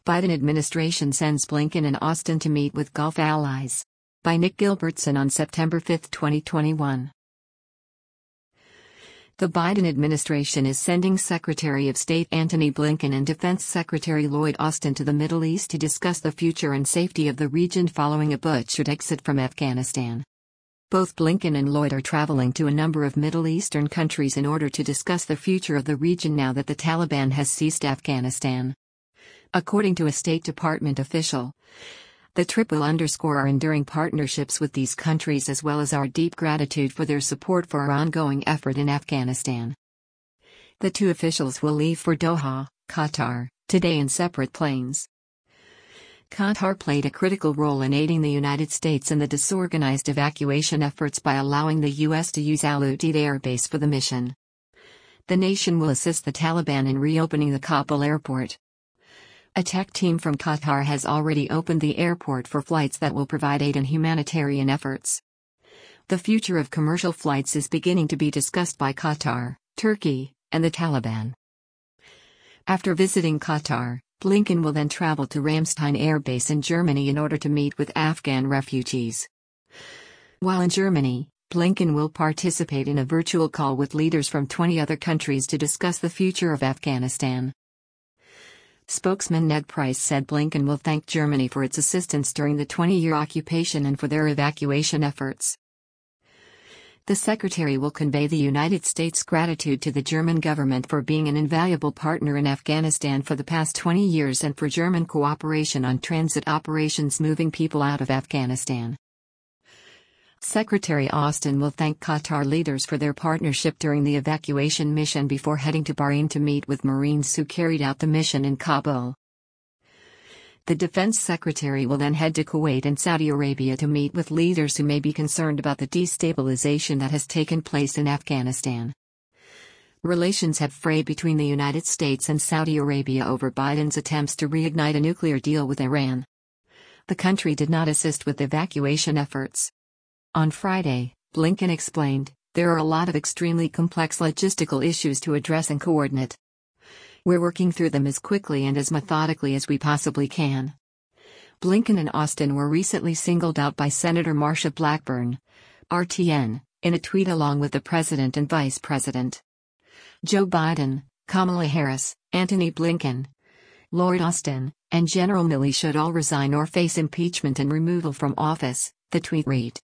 Biden administration sends Blinken and Austin to meet with Gulf allies. By Nick Gilbertson on September 5, 2021. The Biden administration is sending Secretary of State Antony Blinken and Defense Secretary Lloyd Austin to the Middle East to discuss the future and safety of the region following a butchered exit from Afghanistan. Both Blinken and Lloyd are traveling to a number of Middle Eastern countries in order to discuss the future of the region now that the Taliban has seized Afghanistan. According to a State Department official, the trip will underscore our enduring partnerships with these countries as well as our deep gratitude for their support for our ongoing effort in Afghanistan. The two officials will leave for Doha, Qatar, today in separate planes. Qatar played a critical role in aiding the United States in the disorganized evacuation efforts by allowing the U.S. to use Al Udeid Air Base for the mission. The nation will assist the Taliban in reopening the Kabul airport. A tech team from Qatar has already opened the airport for flights that will provide aid in humanitarian efforts. The future of commercial flights is beginning to be discussed by Qatar, Turkey, and the Taliban. After visiting Qatar, Blinken will then travel to Ramstein Air Base in Germany in order to meet with Afghan refugees. While in Germany, Blinken will participate in a virtual call with leaders from 20 other countries to discuss the future of Afghanistan. Spokesman Ned Price said Blinken will thank Germany for its assistance during the 20-year occupation and for their evacuation efforts. The Secretary will convey the United States' gratitude to the German government for being an invaluable partner in Afghanistan for the past 20 years and for German cooperation on transit operations moving people out of Afghanistan. Secretary Austin will thank Qatar leaders for their partnership during the evacuation mission before heading to Bahrain to meet with Marines who carried out the mission in Kabul. The Defense Secretary will then head to Kuwait and Saudi Arabia to meet with leaders who may be concerned about the destabilization that has taken place in Afghanistan. Relations have frayed between the United States and Saudi Arabia over Biden's attempts to reignite a nuclear deal with Iran. The country did not assist with evacuation efforts. On Friday, Blinken explained, "There are a lot of extremely complex logistical issues to address and coordinate. We're working through them as quickly and as methodically as we possibly can." Blinken and Austin were recently singled out by Senator Marsha Blackburn, RTN, in a tweet along with the President and Vice President. Joe Biden, Kamala Harris, Antony Blinken, Lloyd Austin, and General Milley should all resign or face impeachment and removal from office, the tweet read.